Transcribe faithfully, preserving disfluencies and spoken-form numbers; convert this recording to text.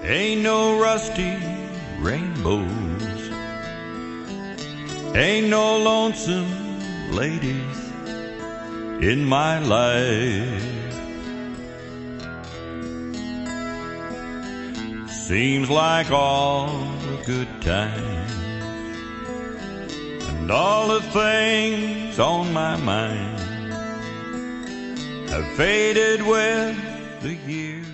Ain't no rusty rainbows, ain't no lonesome ladies in my life. Seems like all the good times and all the things on my mind have faded with the years.